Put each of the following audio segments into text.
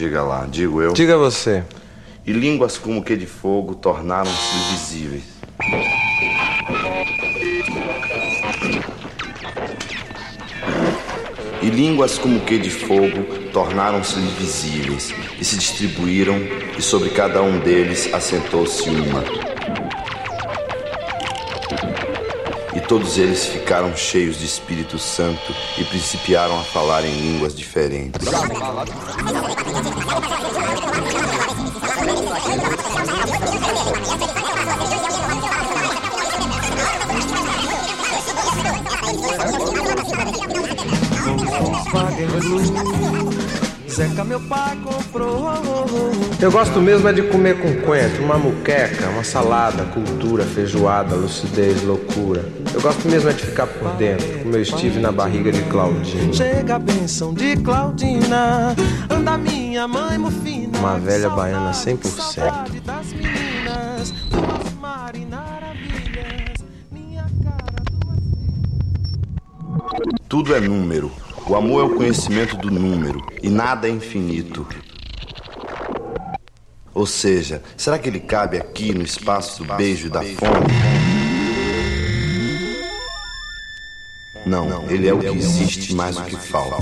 Diga lá, digo eu. Diga você. E línguas como que de fogo tornaram-se visíveis. E línguas como que de fogo tornaram-se visíveis e se distribuíram, e sobre cada um deles assentou-se uma. E todos eles ficaram cheios de Espírito Santo e principiaram a falar em línguas diferentes. Zeca, meu pai comprou. Eu gosto mesmo é de comer com coentro, uma muqueca, uma salada, cultura, feijoada, lucidez, loucura. Eu gosto mesmo é de ficar por dentro, como eu estive na barriga de Claudina. Chega a benção de Claudina, anda minha mãe Mufina. Uma velha baiana 100%. Das meninas, duas marinarabilhas, minha cara, duas... Tudo é número. O amor é o conhecimento do número, e nada é infinito. Ou seja, será que ele cabe aqui no espaço do beijo e da fome? Não, ele é o que existe mais do que falta.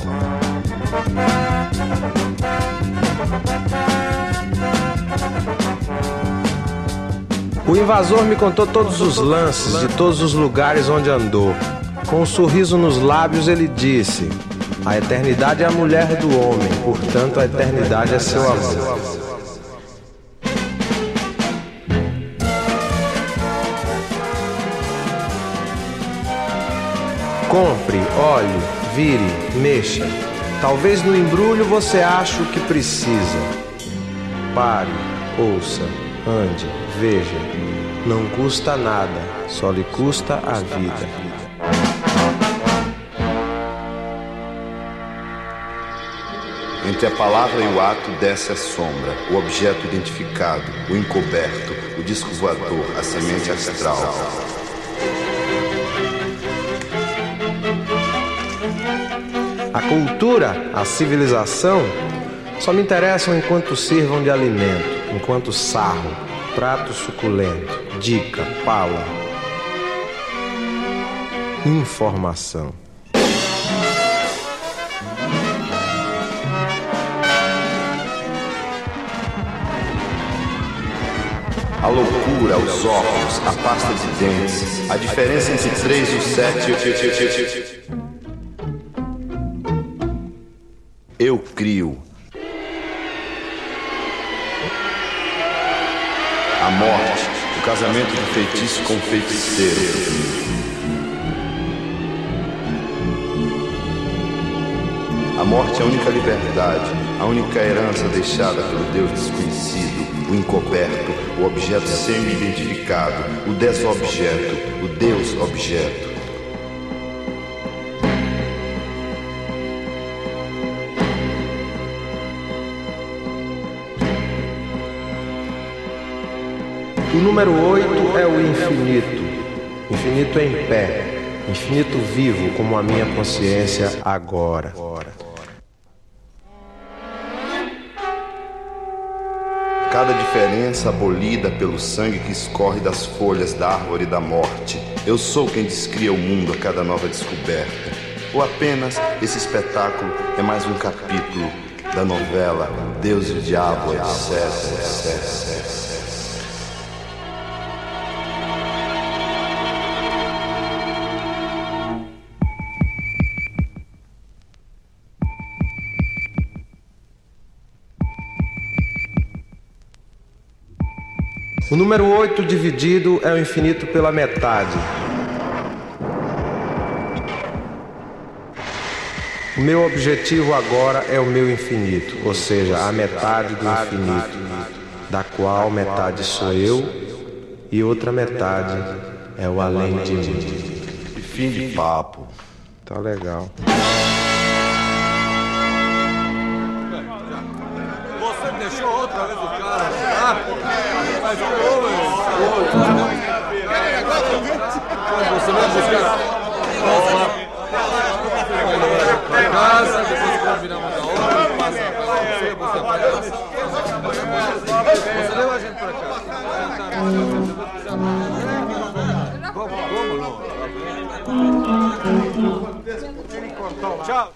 O invasor me contou todos os lances de todos os lugares onde andou. Com um sorriso nos lábios ele disse: a eternidade é a mulher do homem, portanto a eternidade é seu amor. Compre, olhe, vire, mexa. Talvez no embrulho você ache o que precisa. Pare, ouça, ande, veja. Não custa nada, só lhe custa a vida. Entre a palavra e o ato desce a sombra, o objeto identificado, o encoberto, o disco voador, a semente astral. A cultura, a civilização, só me interessam enquanto sirvam de alimento, enquanto sarro, prato suculento, dica, pala. Informação. A loucura, os óculos, a pasta de dentes, a diferença entre 3 e o 7. Eu crio. A morte, o casamento do feitiço com o feiticeiro. A morte é a única liberdade, a única herança deixada pelo Deus desconhecido, o encoberto, o objeto semi-identificado, o desobjeto, o Deus objeto. O número 8 é o infinito. Infinito em pé. Infinito vivo como a minha consciência agora. Cada diferença abolida pelo sangue que escorre das folhas da árvore da morte. Eu sou quem descria o mundo a cada nova descoberta. Ou apenas esse espetáculo é mais um capítulo da novela Deus e o Diabo, etc. O número 8 dividido é o infinito pela metade. O meu objetivo agora é o meu infinito, ou seja, a metade do infinito, da qual metade sou eu e outra metade é o além de mim. E fim de papo. Tá legal. Você deixou outra vez o cara. Mas você vai buscar. Vamos lá. Pra casa, depois eu vou virar uma da hora. Você leva a gente pra cá. Como não? Tchau.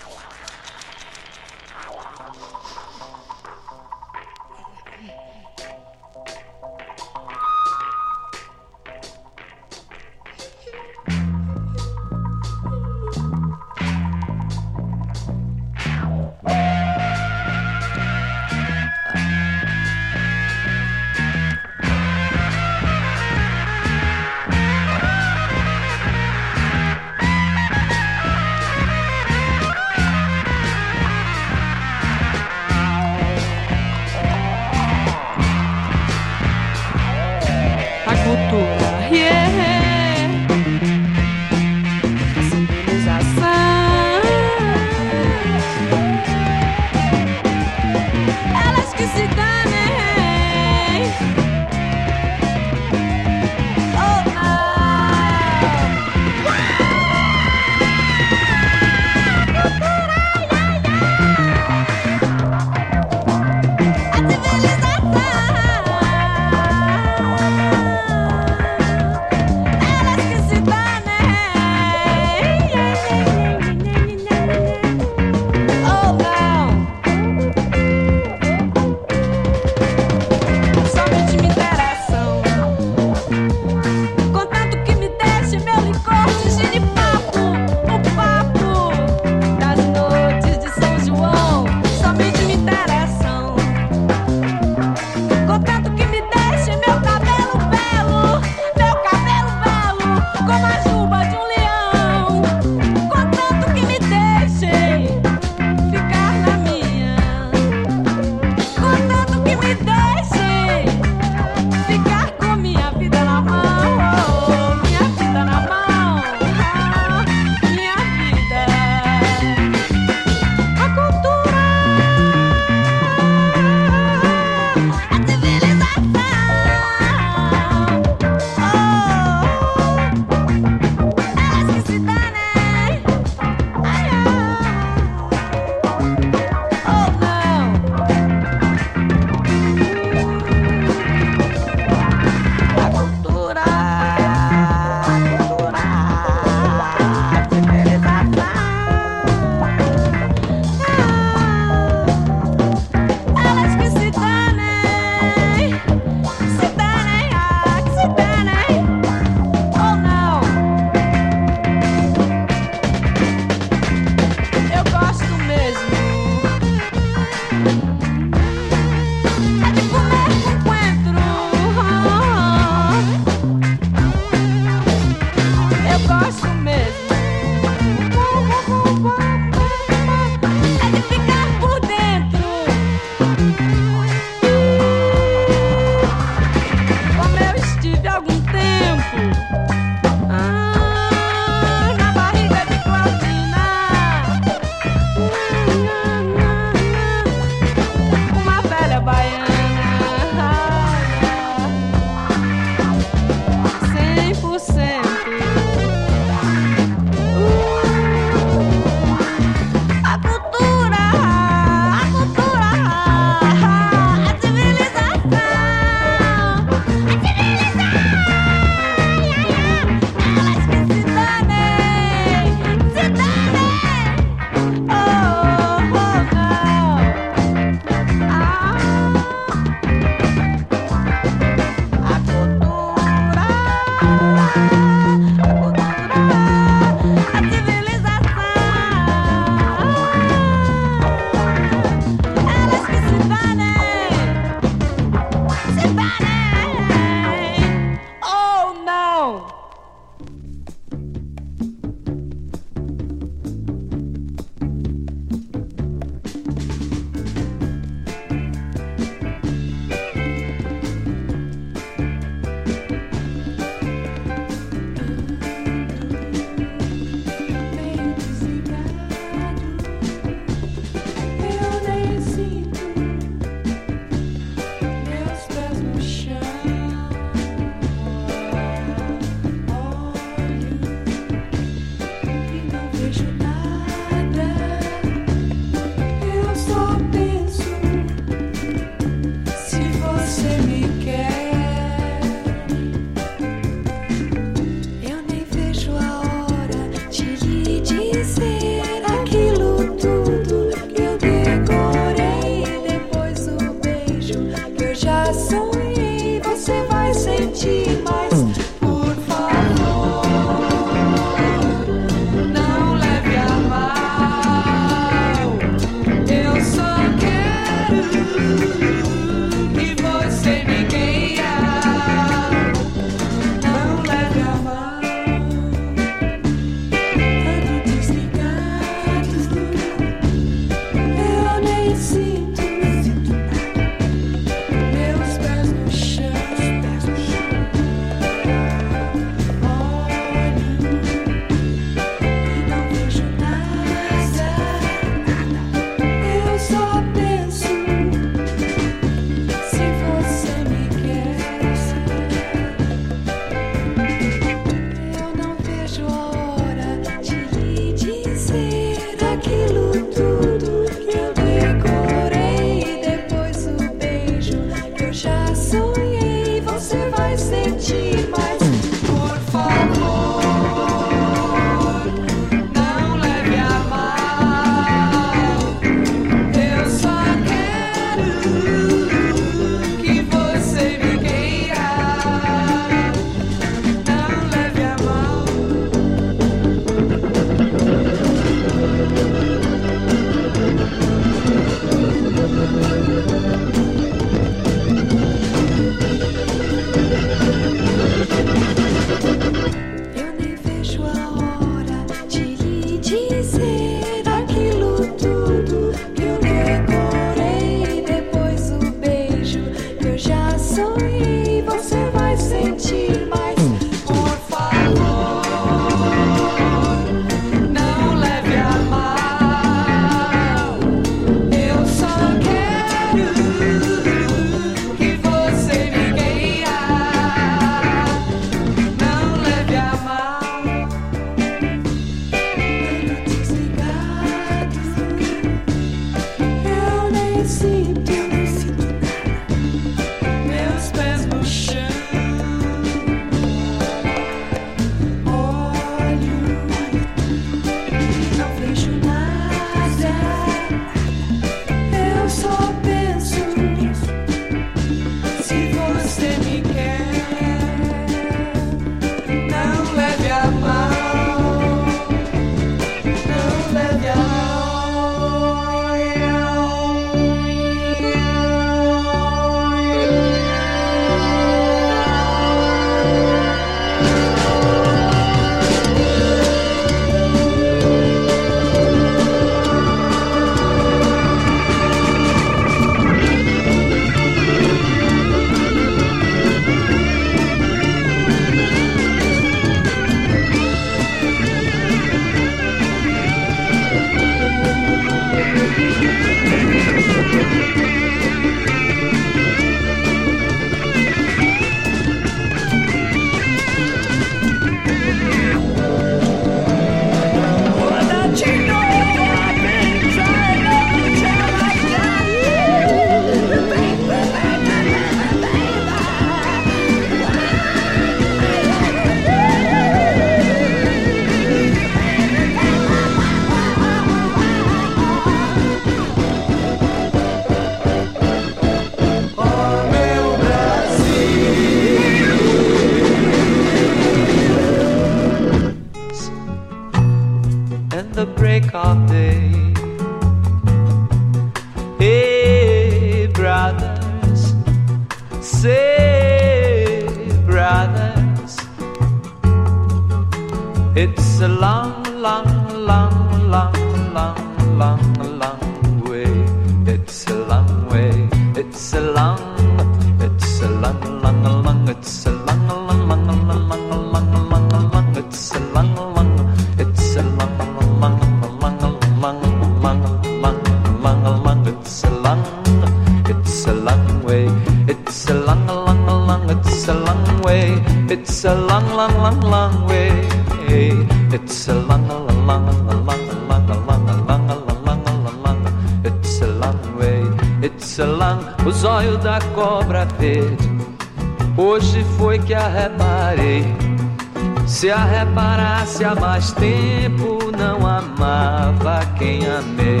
It's a long, long, long, long, long, long, long way. It's a long way. It's a long, it's a long, long, long, it's a long, long, long, long, long, long, long, long, it's a long, long, it's a long, long, long, long, long, long, long, it's a long, it's a long way. It's a long, long, long, it's a long way. It's a long, long, long, long way. It's a long, long, long, long, long, long, long, long, long, it's a long way. It's a long. O zóio da cobra verde, hoje foi que a reparei. Se a reparasse há mais tempo, não amava quem amei.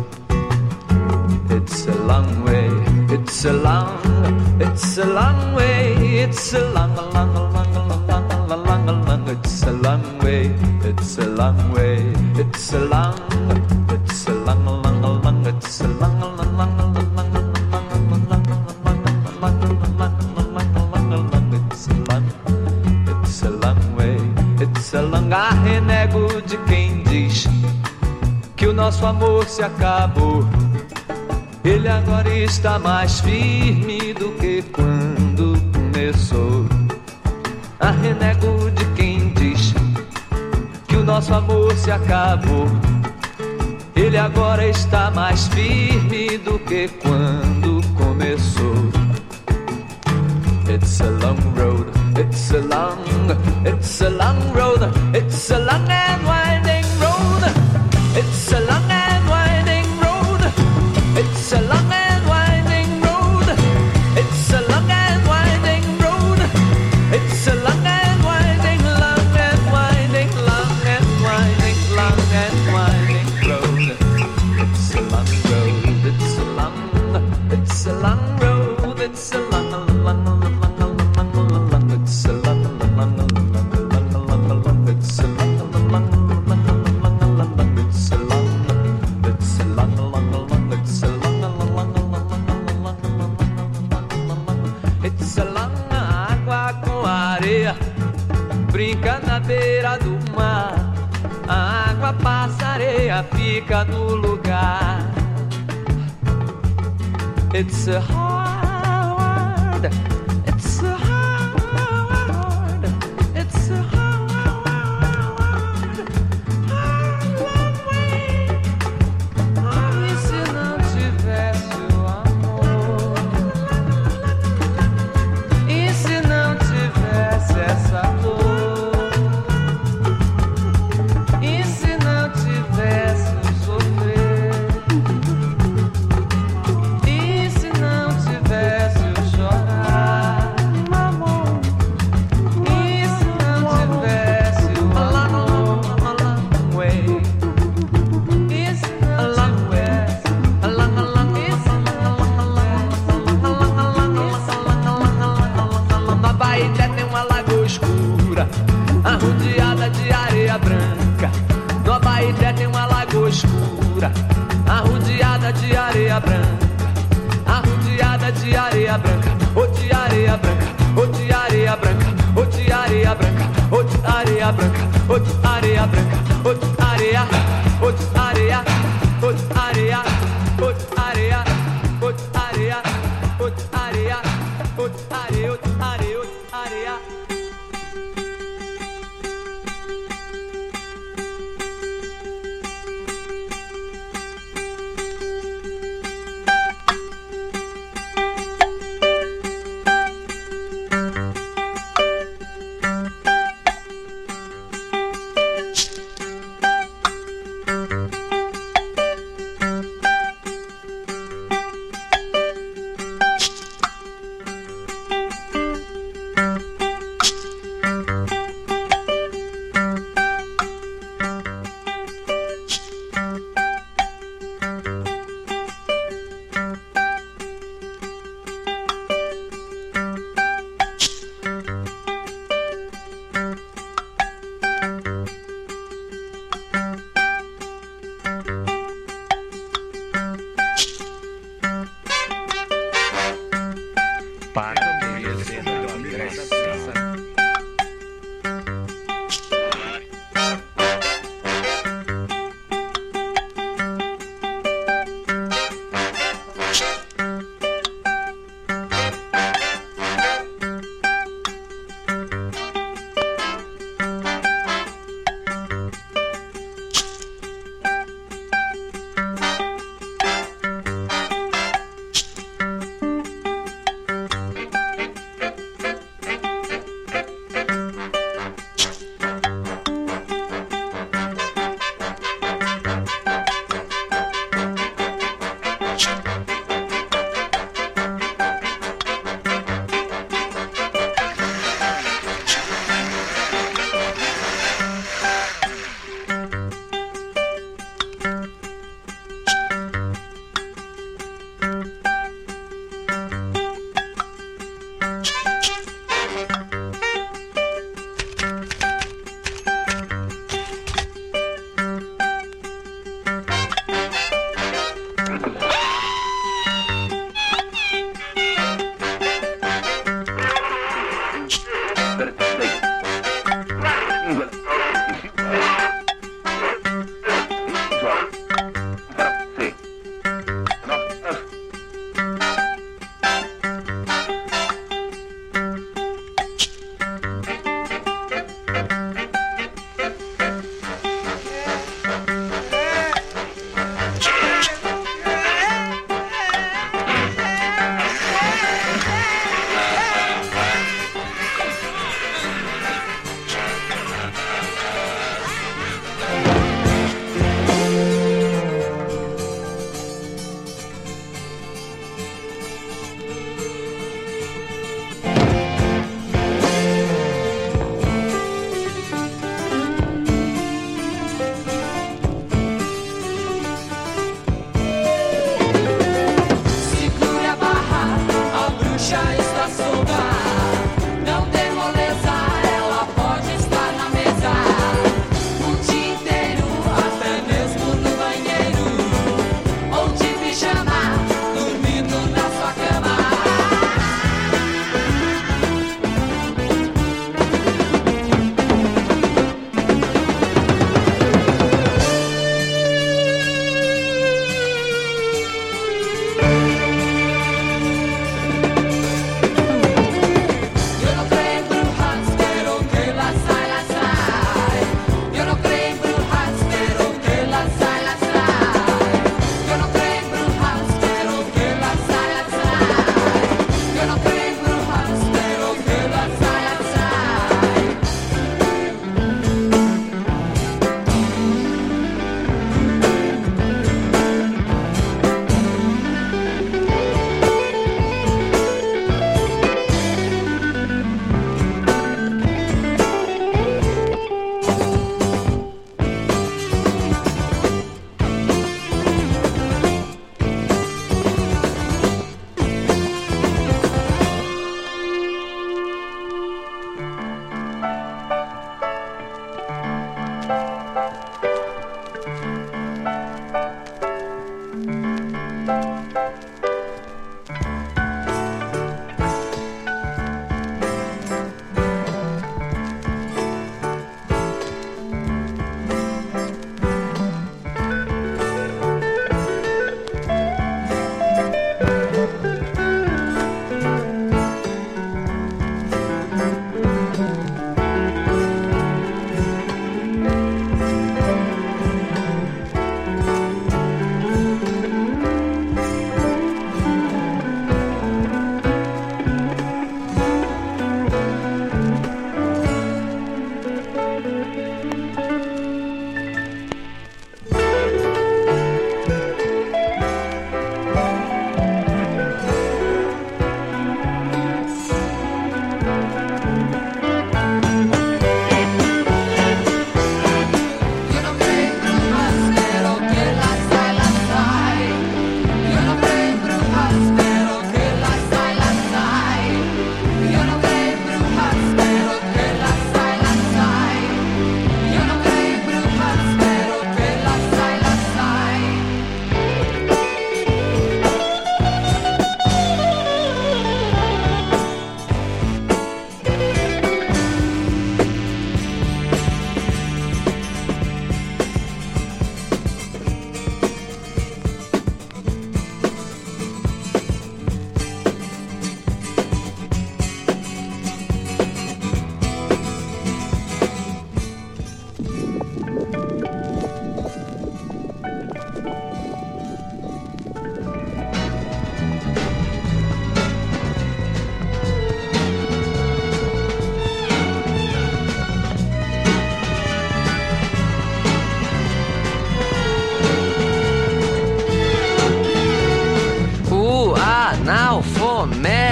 It's a long way. It's a long. It's a long way. It's a long, long, long, long, long, long, long. It's a long way. It's a long way. It's a long. It's a long, long, long. It's a long, long, long, long, long, long, long, It's a long. It's a long way. It's a long. Arrenego de quem diz que o nosso amor se acabou. Ele agora está mais firme do que quando começou. Arrenego de quem diz que o nosso amor se acabou. Ele agora está mais firme do que quando começou. It's a long road. It's a long. It's a long road. It's a long and winding road. It's a long and winding road. It's a long and winding road. It's a long and winding road. It's a long and winding, long and winding, long and winding, long and winding road. It's a long road. It's a long. It's a long road. It's a long, long, long, long, long, long. It's a long, long, long, long, long, long. It's a long, long, long, long, long. It's a long. It's a long, long, long. It's a It's a long. Água com areia brinca na beira do mar. A água passa, areia fica no lugar. It's a hard. It's a hard. It's a hard way. E se não tivesse o amor? E se não tivesse essa dor? E se não tivesse o sofrer? E se não tivesse o chorar, amor? E se não tivesse o amor? Way. E se não tivesse na Baité tem uma lagoa escura, arrodeada de areia branca. No Baité tem uma lagoa escura, arrodeada de areia branca. Arrodeada de areia branca, ou de areia branca, ou de areia branca, ou de areia branca, ou de areia branca, ou de areia branca, ou de areia, ou de areia, ou de areia, ou de areia, ou de areia, ou de areia, ou de areia, ou de areia, ou de areia.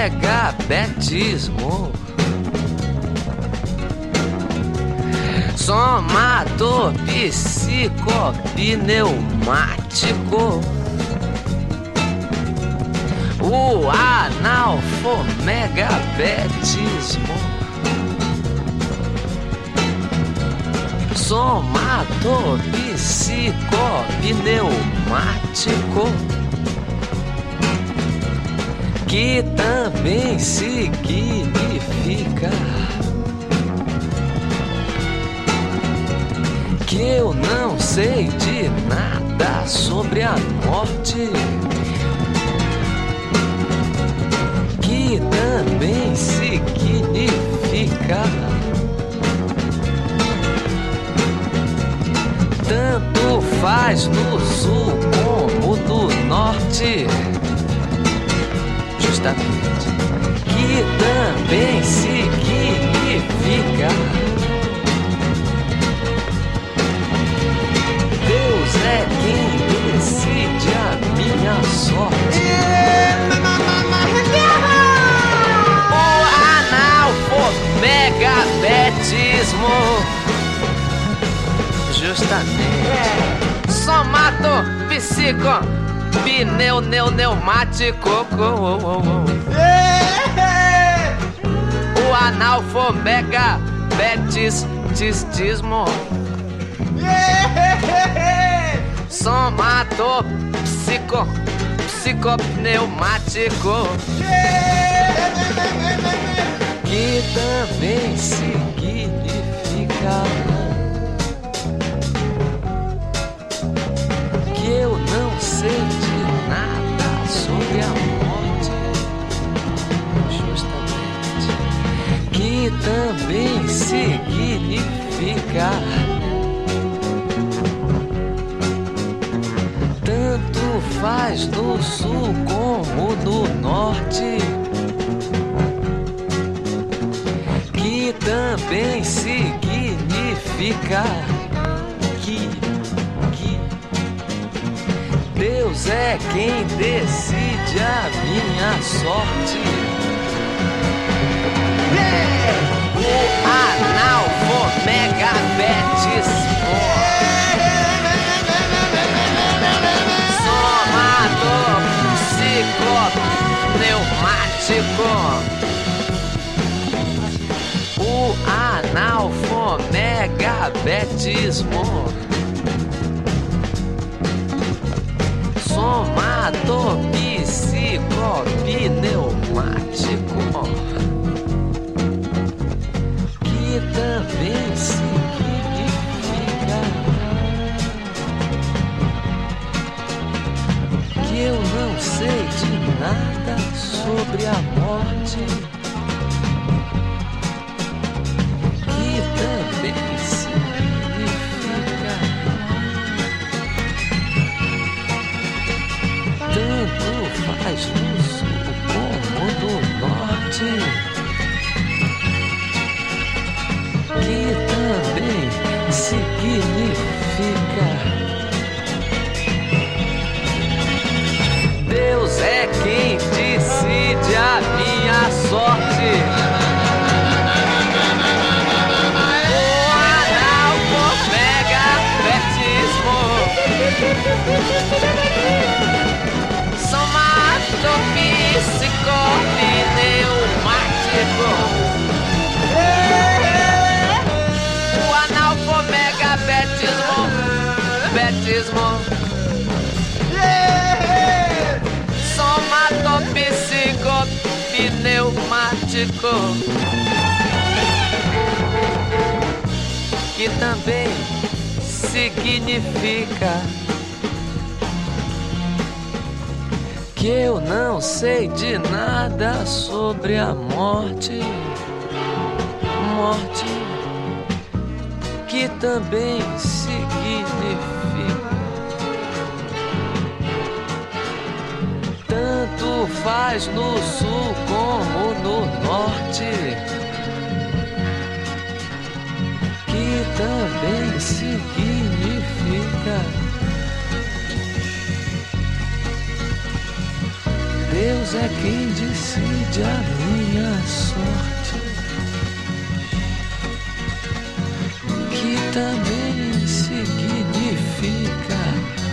analfabetismo, somador psicopneumático, o analfomegabetismo, somador psicopneumático, que também significa que eu não sei de nada sobre a morte, que também significa tanto faz no sul como no norte, justamente, que também significa Deus é quem decide a minha sorte. O analfabetismo, justamente, somato psico pneumático, o analfabetismo, somato psicopneumático, que também significa que eu não sei de nada sobre a morte, justamente, que também significa tanto faz no sul como no norte, que também significa que Deus é quem decide a minha sorte. O analfabetismo, somador psicopneumático, o analfabetismo, somador psicopneumático, que também significa que eu não sei de nada sobre a morte, que também significa tanto faz no sul como no norte, que também significa Deus é quem decide a minha sorte. O analfabetismo, somato psicopneumático, o analfabetismo, somato psicopneumático, que também significa que eu não sei de nada sobre a morte, que também significa tanto faz no sul como no norte, que também significa Deus é quem decide a minha sorte, que também significa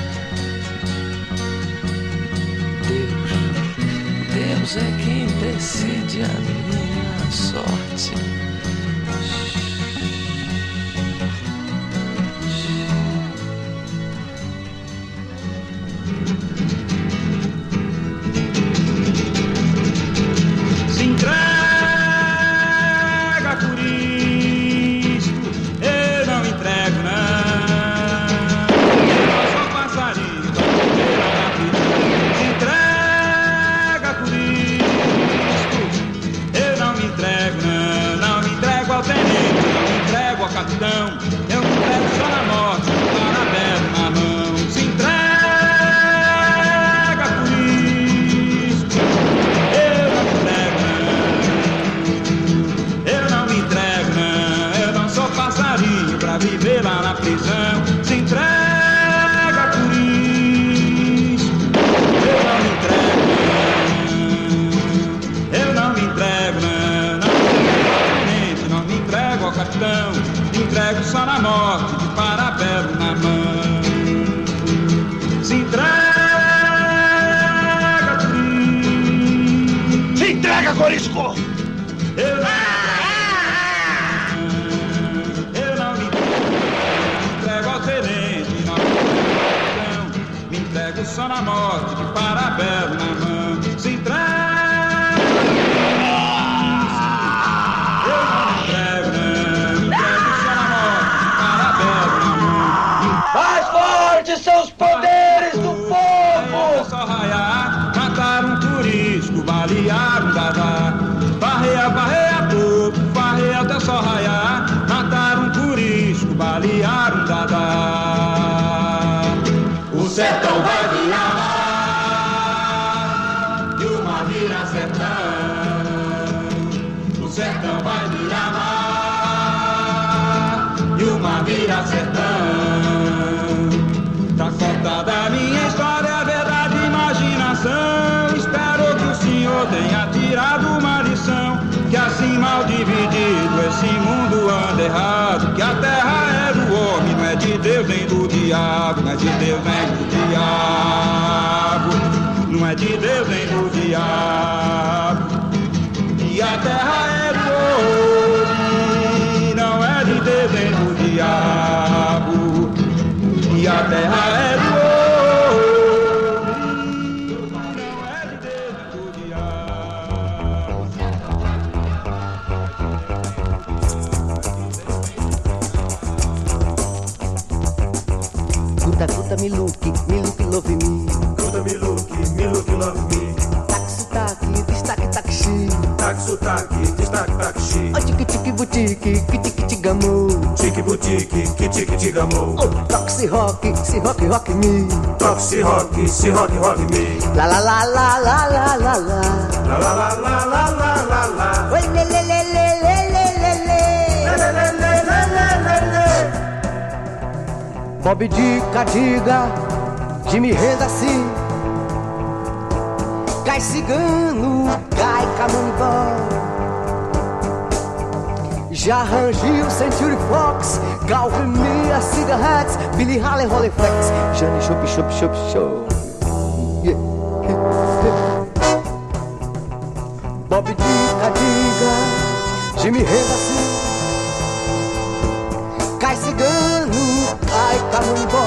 Deus é quem decide a minha sorte. Se entrega por isso, eu não entrego não. Eu sou passarinho, se entrega por isso, eu não me entrego não me entrego ao tenente, não me entrego ao capitão, eu me entrego só na morte, parabéns na mão. Se entrega por isso, eu não me entrego eu não me entrego não, eu não sou passarinho pra viver lá na prisão. Se entrega por isso, eu não me entrego não, eu não me entrego não me entrego ao capitão, me entrego só na morte, de parabelo na mão. Se entrega por isso, Se entrega, Corisco! eu não me entrego ao tenente, não me entrego só na morte, de parabelo na mão. Se entrega, eu não me entrego só na morte, de parabelo na mão. Mais fortes são os poderes do povo! Só raiar, mataram um turisco, balearam um dadá. Barreia, barreia, povo, barreia até só raiar. Mataram um turisco, balearam um dadá. O sertão vai virar mar e o mar vira sertão. O sertão vai virar mar e o mar vira sertão. Tá contada a minha história, é verdade, imaginação. Espero que o senhor tenha tirado uma lição, que assim mal dividido esse mundo anda errado, que a terra é do homem, não é de Deus nem do diabo, não é de Deus nem do diabo, não é de Deus nem do diabo. E a terra é do homem, não é de Deus nem do diabo. E a terra é do homem, não é de Deus nem do diabo. Kuta kuta miluki, miluki love me. Kuta miluki, miluki love me. Taxi, destaque, taxi. Taxi, destaque, taxi. Oh, tiki tiki boutique, kiti kiti gamo. Tiki boutique, kiti kiti gamo. Oh, toxi rock, si rock, rock me. Toxi rock, si rock, rock me. La la la la la la la la. La la la la la la la la. Oi le le le le le le le le. Le le le le le le. Bob Dica, diga, Jimmy renda assim. Cai cigano, cai camonibó. Já rangiu Century Fox, Calvin Mia, Cigarettes, Billy Haley, Halifax, Jane Chop, Chop, Chop, Chop. Yeah. Bob Dica, diga, Jimmy renda assim. Cai cigano, cai camonibó.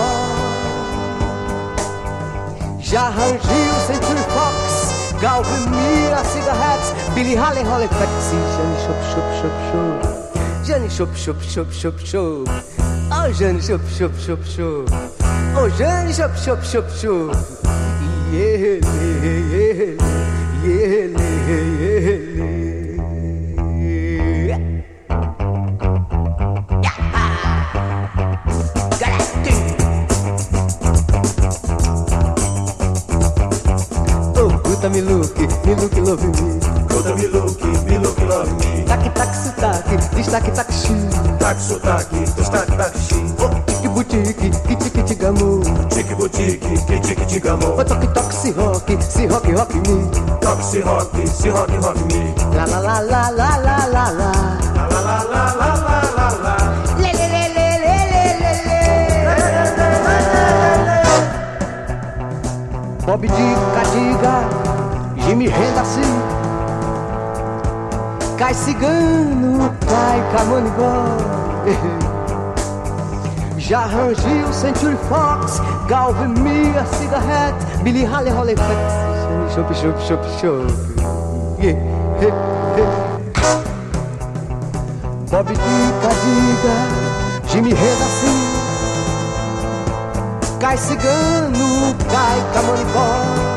Já rangiu Century Fox, Calvin Mia, Cigarettes, Billy Haley, Halifax, Jane Chop, Chop, Chop, Chop. Jane Chop, Chop, Chop, Chop, Chop. Oh, Jane Chop, Chop, Chop, Chop. Oh, Jane Chop, Chop, Chop, Chop. Yeah, yeah, yeah, yeah. Kuta miluki, miluki love me. Kuta miluki, miluki love me. Taque, taque, sotaque, destaque, taxi. Taque, sotaque, destaque, taxi. Oh, tiki boutique, kitty-kitty-gamou. Boutique, boutique, kitty-kitty-gamou. Oh, toque-toque, si rock, rock me. Toque, si rock me. La la la la la la la la. La la la la la la la. Le le le le le le le. Bob diga, Jimi Hendrix. Cai cigano, cai camonigó. Já arrangiu Century Fox, Galvin Mia, Cigarette, Billy Haley, Holly Flex. Chup, chup, chup, chup. Bob diga, Jimi Hendrix. Cai cigano, cai camonigó.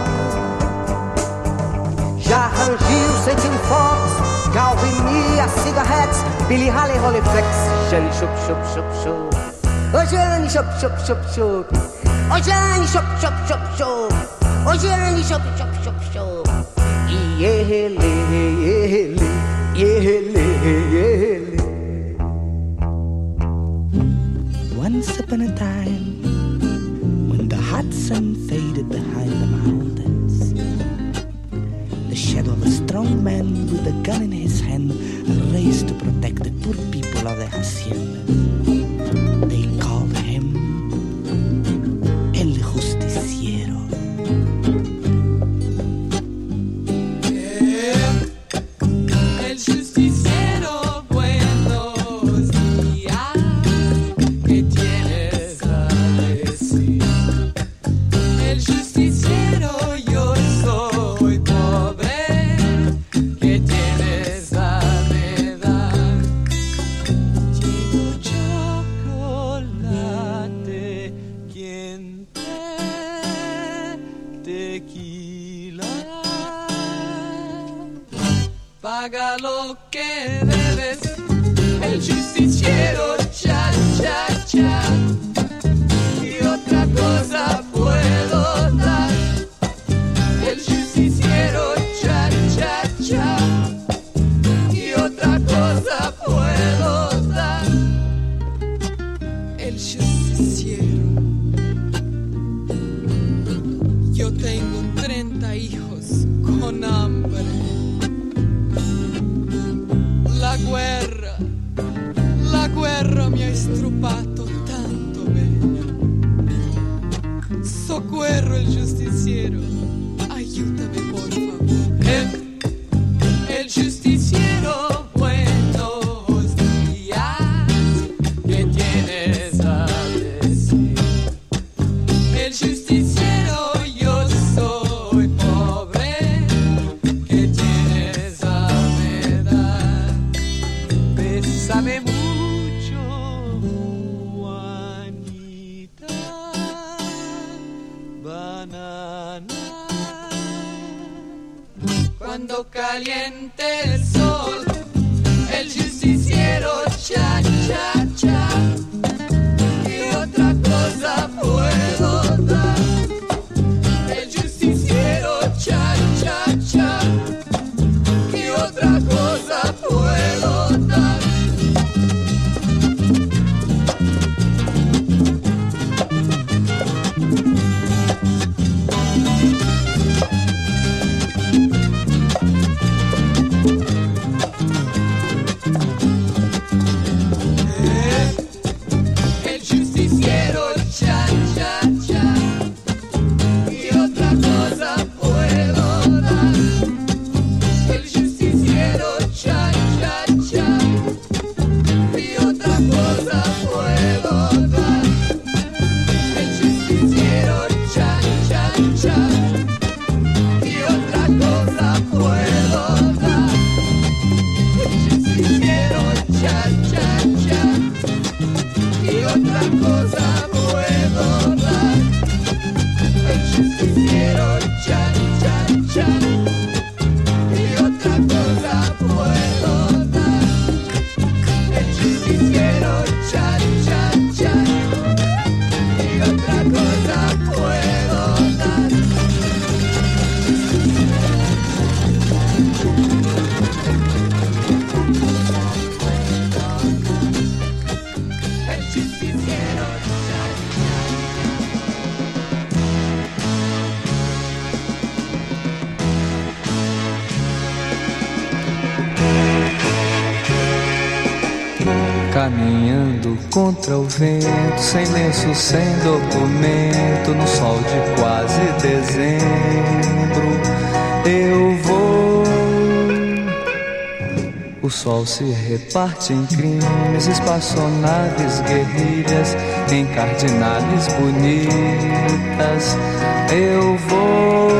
Já arrangiu Century Fox, Calvin Mia, Cigarettes, Billy Haley, Holly Flex. Jane, chup, chup, chup, chup. Oh, Jane, chup, chup, chup, chup. Oh, Jane, chup, chup, chup, chup. Oh, Jane, chup, chup, chup, chup. Yehele, yehele, yehele, yehele. Once upon a time, when the hot sun faded behind the mountains, the shadow of a strong man with a gun in his hand raced to protect the poor people of the haciendas. They called him El Justiciero. El Justiciero, buenos días. ¿Qué tienes a decir? El Justiciero, yo soy pobre. ¿Qué tienes a me dar? Llevo chocolate, quien tequila. Paga lo que debes, el justiciero, cha, cha, cha. Y otra cosa puedo dar, el justiciero, cha, cha, cha. Y otra cosa puedo dar, el justiciero. Yo tengo 30 hijos con hambre. La guerra mi ha strupato tanto bene. Soccorro il giustiziero, aiutami por favor. El justiciero, buenos días. ¿Qué tienes a decir? El justiciero, yo soy pobre. ¿Qué tienes a me dar? Bésame mucho, Juanita, banana. Cuando caliente el sol, el justiciero, cha, cha, cha. ¿Qué otra cosa puedo dar? El justiciero, cha, cha, cha. ¿Qué otra cosa puedo dar? El justiciero, cha, cha, Caminhando contra o vento, sem lenço, sem documento, no sol de quase dezembro, eu vou. O sol se reparte em crimes, espaçonaves, guerrilhas, em cardinales bonitas, eu vou.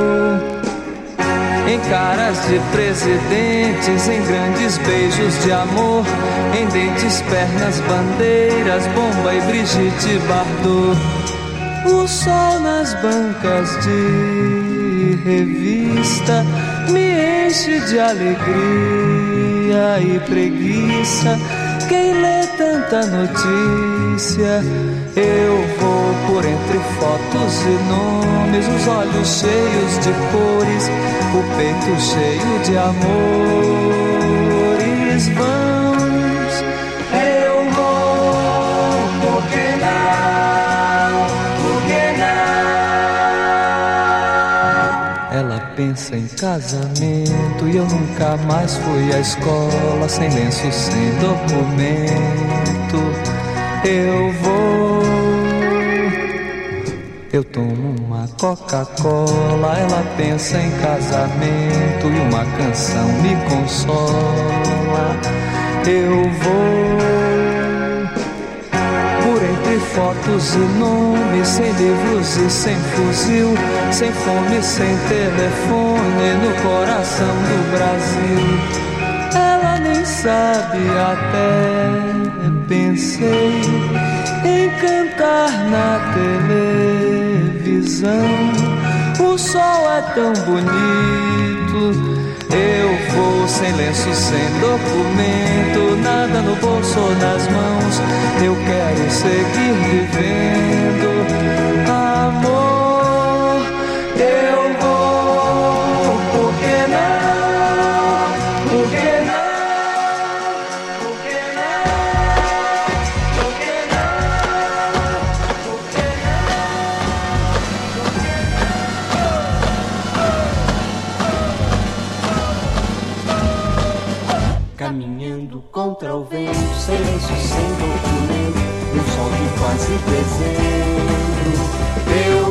Em caras de presidentes, em grandes beijos de amor, em dentes, pernas, bandeiras, Bomba e Brigitte Bardot. O sol nas bancas de revista me enche de alegria e preguiça. Quem lê tanta notícia? Eu vou por entre fotos e nomes, os olhos cheios de cores, o peito cheio de amores. Vamos, eu vou, por que não, por que não? Ela pensa em casamento e eu nunca mais fui à escola, sem lenço, sem documento. Eu vou, eu tomo uma Coca-Cola, ela pensa em casamento e uma canção me consola. Eu vou, por entre fotos e nomes, sem livros e sem fuzil, sem fome, sem telefone, no coração do Brasil. Ela nem sabe, até pensei em cantar na televisão. O sol é tão bonito. Eu vou sem lenço, sem documento, nada no bolso ou nas mãos. Eu quero seguir vivendo, amor. Eu vou, por que não? Por que não? Caminhando contra o vento, sem lenço, sem documento, no sol de quase dezembro, eu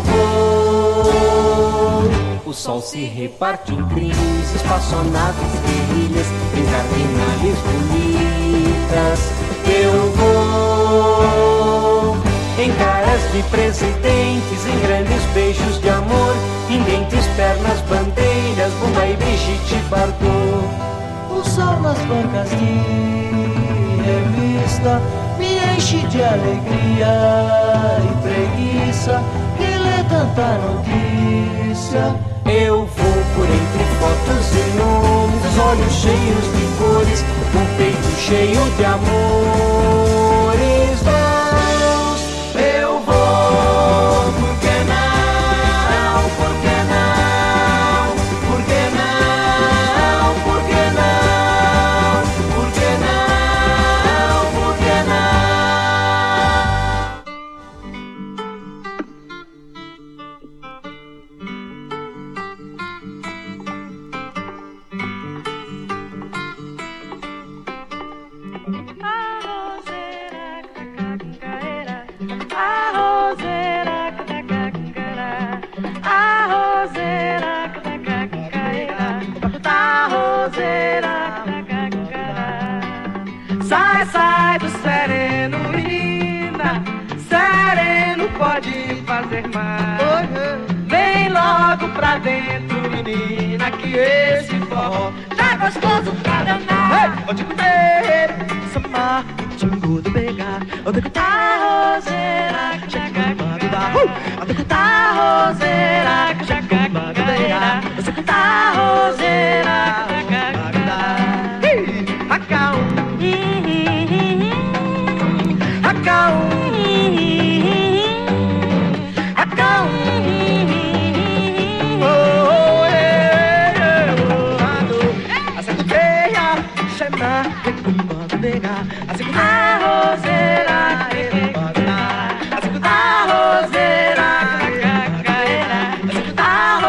vou. O sol se reparte em crimes, espaçonaves, guerrilhas, em cardinales bonitas, eu vou. Em caras de presidentes, em grandes beijos de amor, em dentes, pernas, bandeiras, Bomba e Brigitte Bardot. O sol nas bancas de revista me enche de alegria e preguiça. Quem lê tanta notícia? Eu vou por entre fotos e nomes, os olhos cheios de cores, um peito cheio de amores. Vamos, eu vou, por que não? Por que não? Por que não? Por que não? Por que não? Por que não? Sai, sai do sereno, menina. Sereno pode fazer mais. Vem logo pra dentro, menina, que esse forró tá gostoso pra danar. Onde comer, samar, tchungu do pegar. Onde que tá roseira, que já queimado da onde que tá roseira, que já queimado da onde que tá roseira, que já queimado da Racão, Racão, Racão. A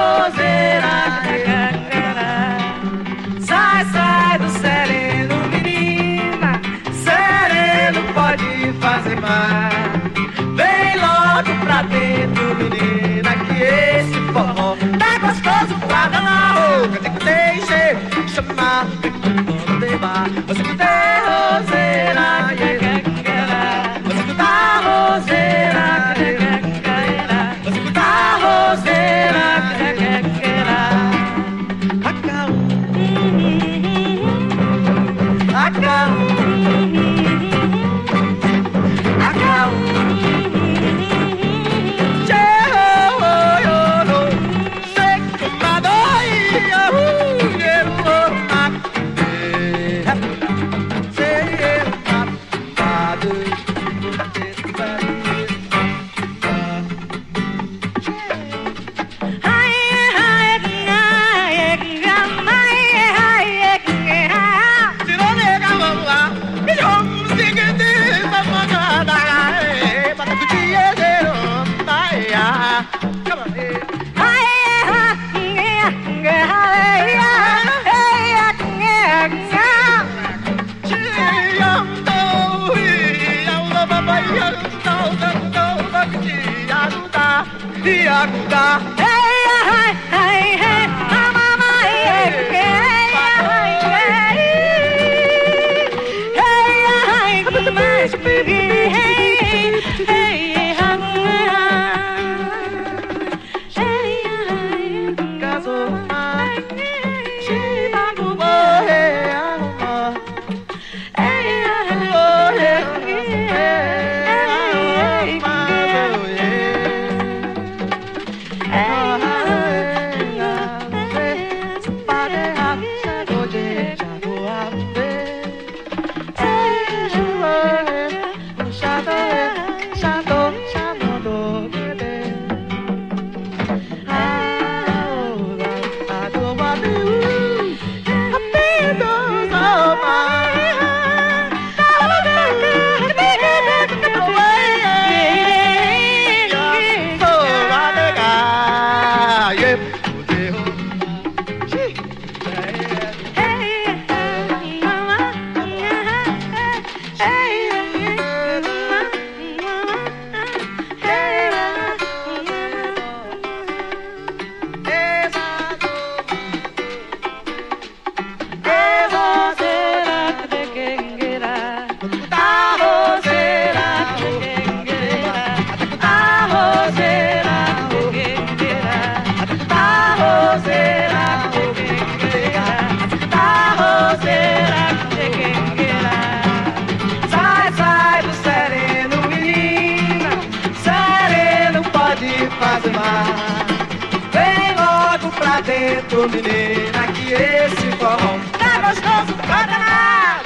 pra dentro, menina, que esse forró tá gostoso pra danado.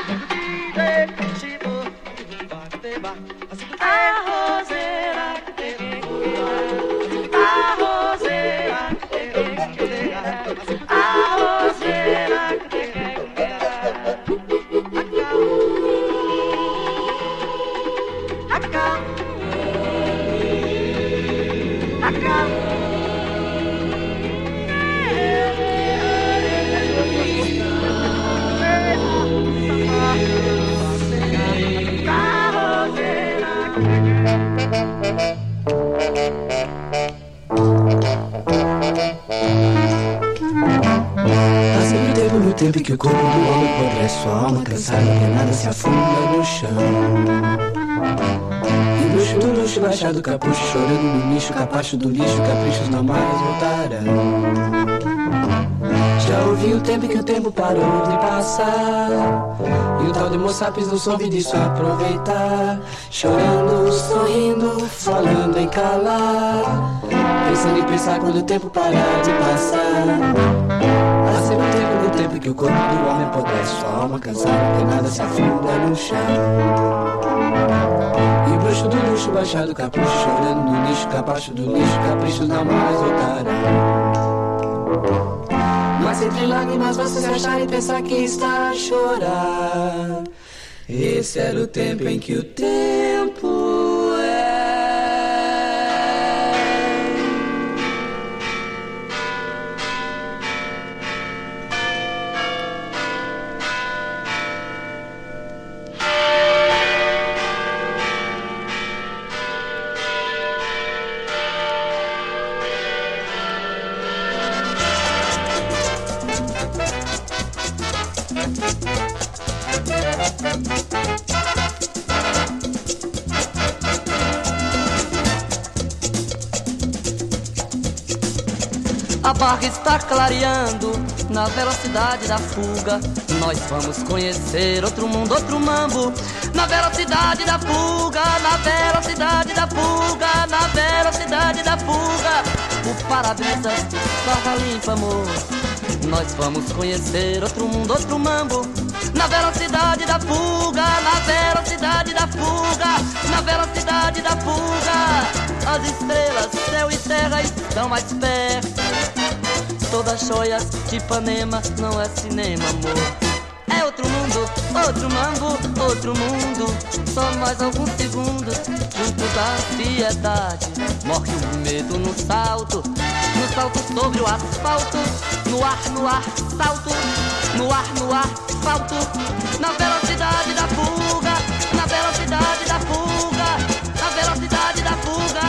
Arrozeira, arrozeira, arrozeira, no tempo que o corpo do homem apodrece, sua alma cansada, penada, se afunda no chão. E luxo do luxo, baixado, capucho, chorando no nicho, capacho do lixo, caprichos não mais voltarão. Já ouvi o tempo que o tempo parou de passar, e o tal de moçapes não soube disso aproveitar. Chorando, sorrindo, falando em calar, pensando em pensar quando o tempo parar de passar. Há sempre um tempo no tempo que o corpo do homem apodrece, sua alma cansada, penada, se afunda no chão. E o bruxo do luxo, baixado, capucho, chorando no nicho, capacho do lixo, caprichos não mais voltarão. Mas entre lágrimas você se achar e pensar que está a chorar. Esse era o tempo em que o tempo é. A barra está clareando na velocidade da fuga. Nós vamos conhecer outro mundo, outro mambo. Na velocidade da fuga, na velocidade da fuga, na velocidade da fuga. O para-brisa barra limpa, amor. Nós vamos conhecer outro mundo, outro mambo. Na velocidade da fuga, na velocidade da fuga, na velocidade da fuga. As estrelas, céu e terra estão mais perto. Todas joias de Ipanema, não é cinema, amor. É outro mundo, outro mambo, outro mundo. Só mais alguns segundos, junto da ansiedade. Morre o medo no salto sobre o asfalto. No ar, salto. No ar, asfalto. Na velocidade da fuga, na velocidade da fuga, na velocidade da fuga.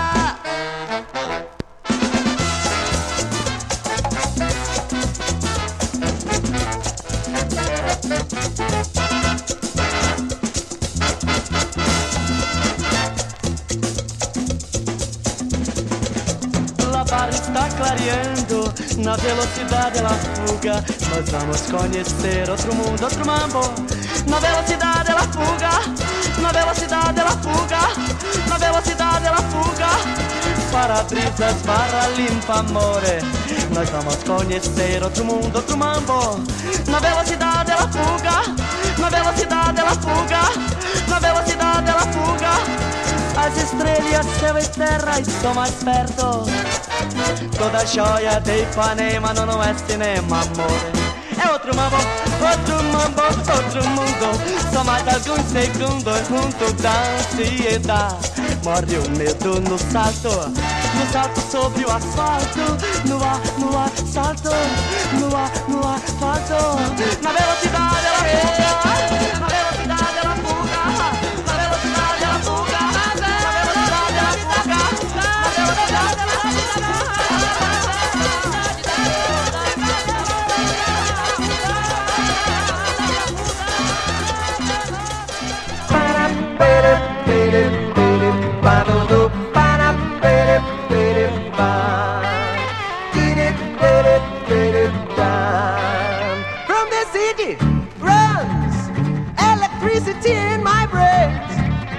A barra está clareando na velocidade da fuga. Nós vamos conhecer outro mundo, outro mambo. Na velocidade da fuga, na velocidade da fuga, na velocidade da fuga. Para-brisas, barra limpa, amore. Nós vamos conhecer outro mundo, outro mambo. Na velocidade da fuga, na velocidade da fuga, na velocidade da fuga. As estrelas, céu e terra estão mais perto. Toda joia de Ipanema não é cinema, amor. É outro mambo, outro mambo, outro mundo. Só mais alguns segundos junto da ansiedade. Morre o medo no salto sobre o asfalto. No ar, salto. No ar, asfalto. Na velocidade ela fuga, na velocidade ela fuga, na velocidade ela fuga, na velocidade ela fuga, na velocidade ela fuga. From the city runs electricity in my brains.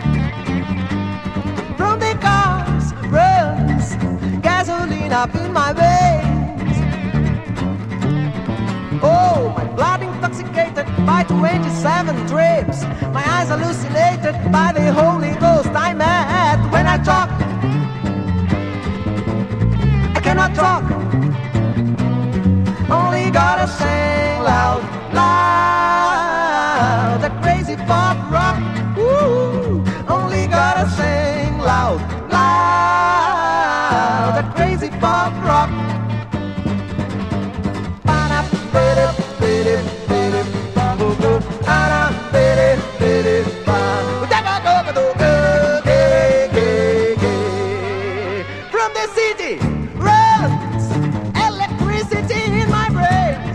From the cars runs gasoline up in my veins. intoxicated by 27 trips. My eyes hallucinated by the Holy Ghost. I'm mad when I talk. I cannot talk. Only gotta sing loud, loud. The crazy pop rock. Woo. Only gotta sing loud, loud. The crazy pop rock. From the city runs electricity in my brains.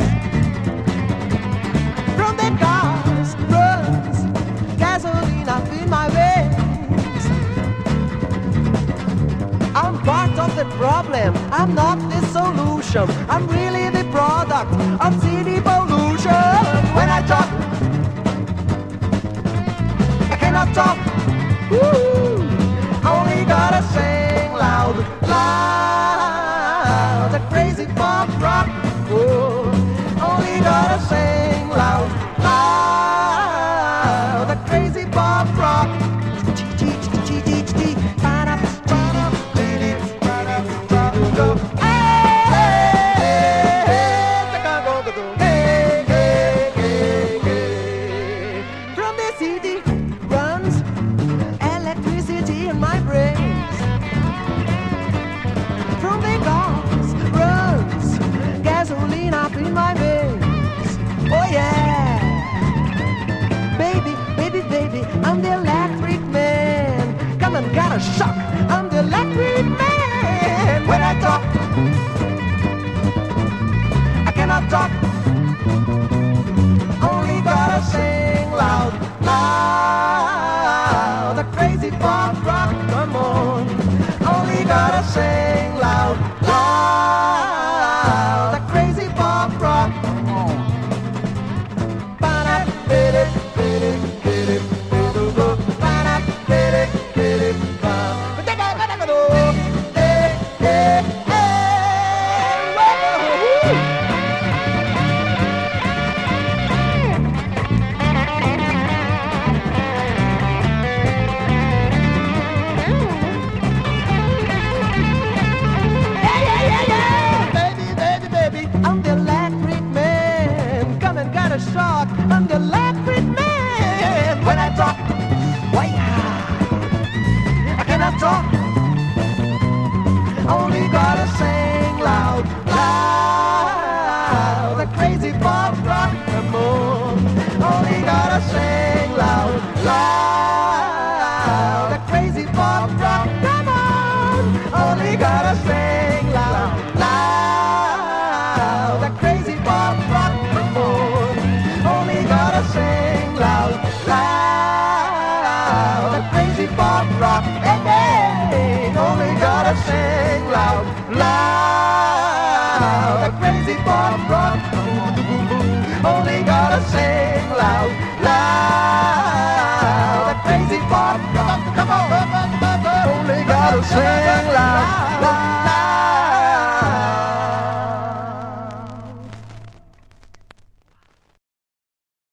From the cars runs gasoline up in my veins. I'm part of the problem, I'm not the solution. I'm really the product of city pollution. When I talk, I cannot talk. Woo. Only gotta sing loud, loud. The crazy pop rock. Whoa. Only gotta sing loud, loud. The crazy pop rock. From the city runs electricity in my brains. From the cars runs gasoline up in my veins. Oh yeah. Baby, baby, baby, I'm the electric man. Come and get a shock. I'm the electric man. When I talk, I cannot talk. Only gotta sing loud, loud. The crazy pop rock, come on. Only gotta sing loud, loud. The crazy pop rock, come on. I'm the electric man. Come and get a shock. I'm the electric man. When I talk, why I cannot talk. Only gotta sing loud, loud. The crazy pop rock, come on. Only gotta sing loud, loud. The crazy pop rock, come on. Only gotta sing loud, loud. The crazy pop rock, come on. Only gotta sing loud, loud. The crazy pop rock, again. Only gotta sing loud, loud. The crazy pop